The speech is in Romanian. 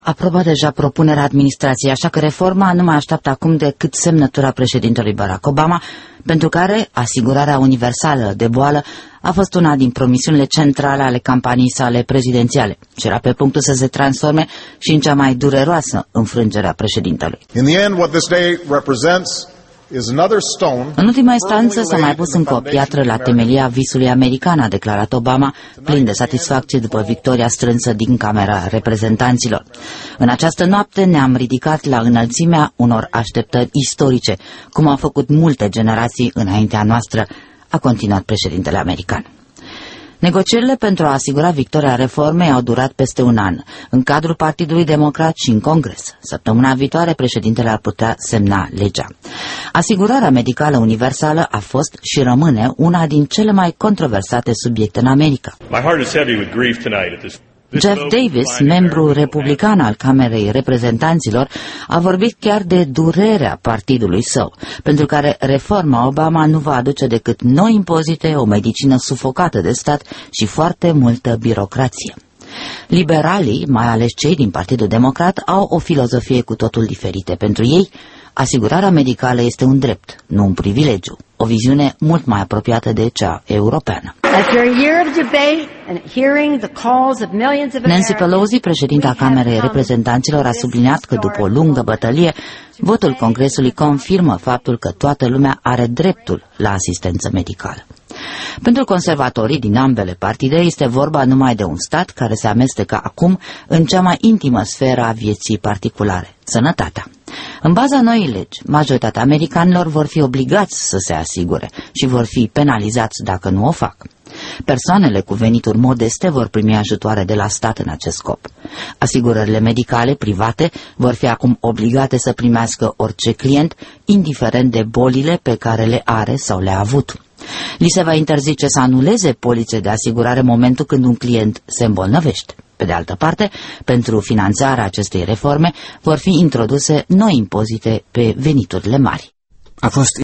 Aprobă deja propunerea administrației, așa că reforma nu mai așteaptă acum decât semnătura președintelui Barack Obama, pentru care asigurarea universală de boală a fost una din promisiunile centrale ale campaniei sale prezidențiale și era pe punctul să se transforme și în cea mai dureroasă înfrângere a președintelui. În ultima instanță s-a mai pus încă o piatră la temelia visului american, a declarat Obama, plin de satisfacție după victoria strânsă din Camera Reprezentanților. În această noapte ne-am ridicat la înălțimea unor așteptări istorice, cum au făcut multe generații înaintea noastră, a continuat președintele american. Negocierile pentru a asigura victoria reformei au durat peste un an, în cadrul Partidului Democrat și în Congres. Săptămâna viitoare, președintele ar putea semna legea. Asigurarea medicală universală a fost și rămâne una din cele mai controversate subiecte în America. Jeff Davis, membru republican al Camerei Reprezentanților, a vorbit chiar de durerea partidului său, pentru care reforma Obama nu va aduce decât noi impozite, o medicină sufocată de stat și foarte multă birocrație. Liberalii, mai ales cei din Partidul Democrat, au o filozofie cu totul diferită. Pentru ei, asigurarea medicală este un drept, nu un privilegiu, o viziune mult mai apropiată de cea europeană. Nancy Pelosi, președinta Camerei Reprezentanților, a subliniat că după o lungă bătălie, votul Congresului confirmă faptul că toată lumea are dreptul la asistență medicală. Pentru conservatorii din ambele partide este vorba numai de un stat care se amestecă acum în cea mai intimă sferă a vieții particulare, sănătatea. În baza noii legi, majoritatea americanilor vor fi obligați să se asigure și vor fi penalizați dacă nu o fac. Persoanele cu venituri modeste vor primi ajutoare de la stat în acest scop. Asigurările medicale private vor fi acum obligate să primească orice client, indiferent de bolile pe care le are sau le-a avut. Li se va interzice să anuleze polițe de asigurare în momentul când un client se îmbolnăvește. Pe de altă parte, pentru finanțarea acestei reforme vor fi introduse noi impozite pe veniturile mari.